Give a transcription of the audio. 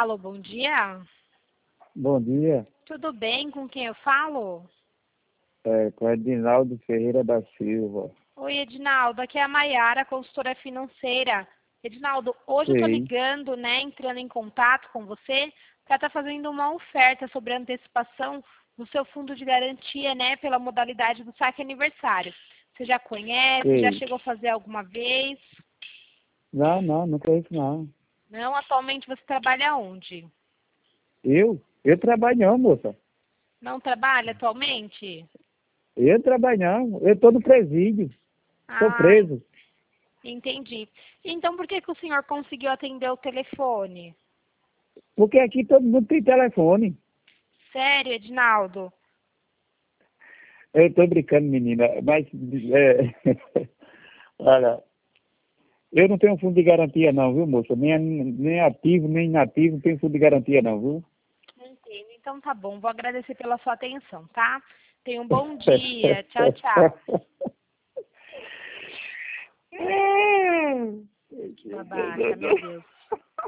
Alô, bom dia. Bom dia, Tudo bem? Com quem eu falo? com Edinaldo Ferreira da Silva. Oi, Edinaldo. Aqui é a Maiara, consultora financeira. Edinaldo, hoje eu tô Sim, ligando, né, entrando em contato com você para estar fazendo uma oferta sobre a antecipação do seu fundo de garantia, né, pela modalidade do saque aniversário. Você já conhece? Já sei. chegou a fazer alguma vez? Não conheço não. Não? Atualmente você trabalha onde? Eu? Eu trabalho não, moça. Não trabalha atualmente? Eu trabalho não. Eu estou no presídio. Estou Ah, preso. entendi. Então, por que que o senhor conseguiu atender o telefone? Porque aqui todo mundo tem telefone. Sério, Edinaldo? Eu estou brincando, menina. Mas, olha, eu não tenho fundo de garantia não, viu, moça? Nem ativo, nem inativo, não tenho fundo de garantia não, viu? Entendo. Então tá bom. Vou agradecer pela sua atenção, tá? Tenha um bom dia. Tchau, tchau. Babaca, meu Deus.